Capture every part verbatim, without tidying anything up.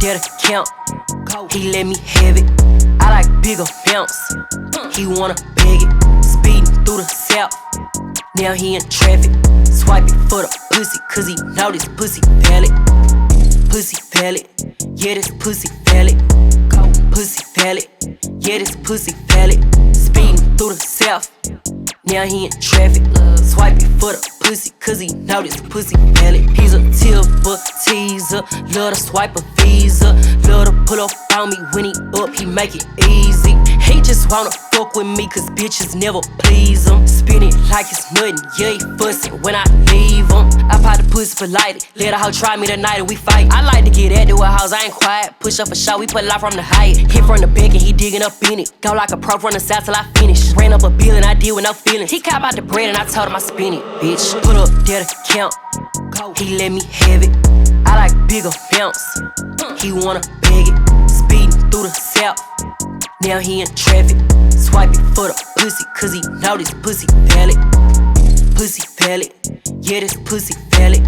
dare to count. He let me have it. I like bigger bounce. He wanna beg it. Speeding through the south. Now he in traffic. Swiping for the pussy, cause he know this pussy valid. Pussy valid. Yeah, this pussy valid. Pussy valid. Yeah, this pussy valid. Speeding through the south. Now he in traffic. Swiping for the pussy, cause he know this pussy valid. He's a tipper, teaser. Love to swipe a visa. Love to pull up on me when he up, he make it easy. He just wanna fuck with me, cause bitches never please him. Spin it like it's nothing, yeah, he fussin' when I leave him. I pop the pussy for light, let a hoe try me tonight and we fight. I like to get at the house, I ain't quiet. Push up a shot, we put a lot from the height. Hit from the back and he digging up in it. Go like a pro from the south till I finish. Ran up a bill and I deal with no feelings. He cop out the bread and I told him I spin it, bitch. Put up there to count, he let me have it. I like bigger bounce, he wanna beg it. Speeding through the south, now he in traffic. Swiping for the pussy, cause he know this pussy valid. Pussy valid, yeah, this pussy valid.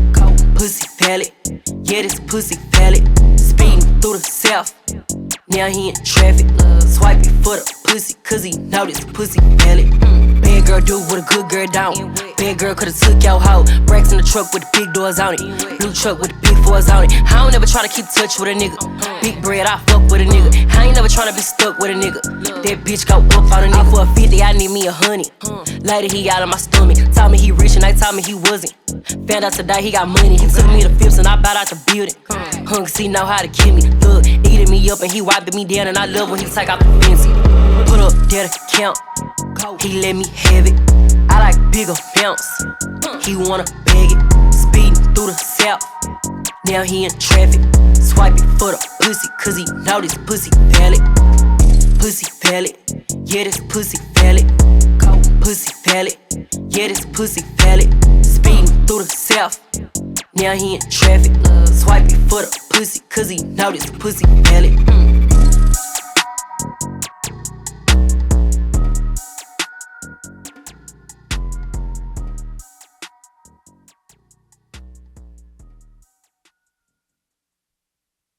Pussy valid, yeah, this pussy valid. Speeding through the south, now he in traffic. Swiping for the pussy, cause he know this pussy valid. Bad girl do what a good girl don't. Bad girl could've took your hoe. Racks in the truck with the big doors on it. Blue truck with the big fours on it. I don't ever try to keep touch with a nigga. Big bread, I fuck with a nigga. I ain't never tryna be stuck with a nigga. That bitch go up on a nigga. For a fifty, I need me a hundred. Later, he out of my stomach. Told me he rich and they told me he wasn't. Found out today he got money. He took me to Fifth and I bought out the building. Hung cause he know how to kill me. Look, eating me up and he wiping me down. And I love when he take out the fence. Put up there to count, he let me have it. I like bigger bounce, he wanna beg it. Speeding through the south, now he in traffic. Swiping for the pussy, cause he know this pussy valid. Pussy valid, yeah, this pussy valid. Pussy valid, yeah, this pussy valid. Speeding through the south, now he in traffic. Swiping for the pussy, cause he know this pussy valid.